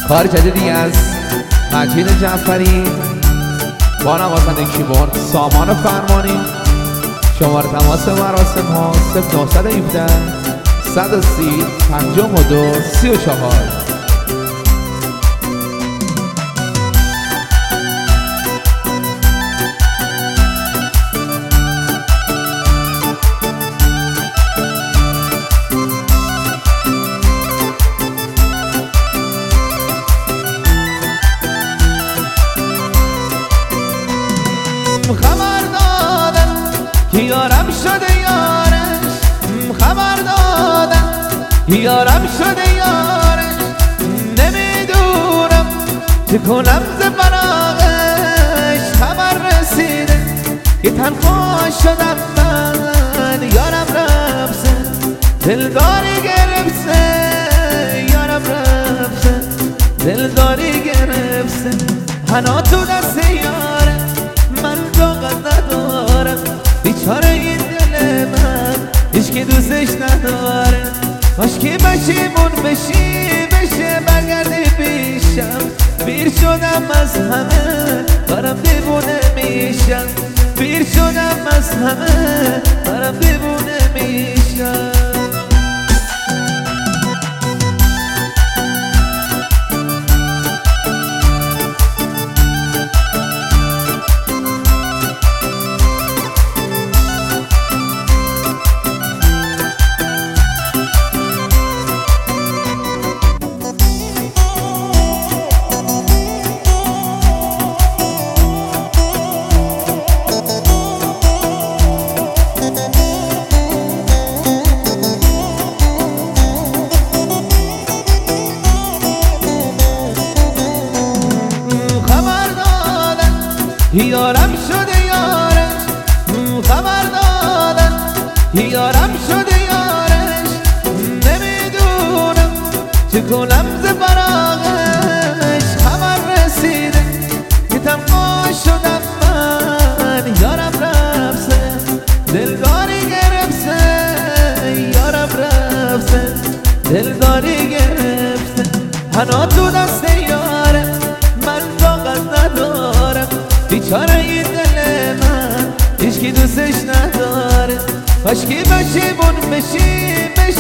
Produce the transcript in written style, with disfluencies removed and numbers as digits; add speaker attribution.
Speaker 1: کار جدیدی از مجید جعفری با نوازنده کیبورد سامان فرمانی. شماره تماس مراسم ها 0917 130 52 34.
Speaker 2: خبر دادن که یارم شده یارش، خبر دادن یارم شده یارش، نمیدونم چه کنم ز فراقش. خبر رسیده که تنها شدم من، یارم رفته دلداری گرفته، یارم رفته دلداری گرفته. هنو تو دست یاره من طاقت ندارم، بیچاره این دل من هیچکی دوستش نداره. کاش که پشیمون بشه برگردی پیشم، پیر شدم از همه دارم دیوونه میشم، پیر شدم از همه دارم دیوونه میشم. یارم شده یارش، خبر دادن یارم شده یارش، نمیدونم چه کنم ز فراقش. خبر رسیده که تنها شدم من، یارم رفته دلداری گرفته، یارم رفته دلداری گرفته. هنو تو دست یاره من طاقت ندارم، بیچاره این دل من هیچکی دوستش نداره. کاش که پشیمون